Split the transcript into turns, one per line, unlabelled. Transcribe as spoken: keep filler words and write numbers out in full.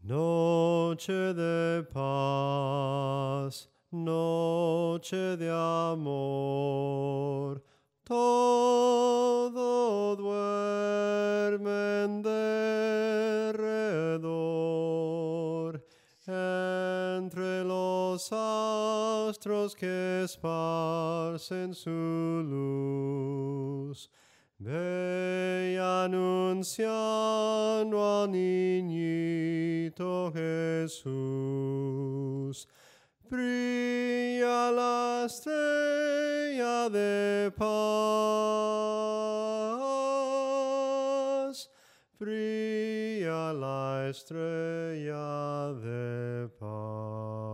Noche de paz, noche de amor, todo duerme en derredor, entre los astros que esparcen su luz. Ve anunciando al niñito Jesús. Brilla la estrella de paz. Brilla la estrella de paz.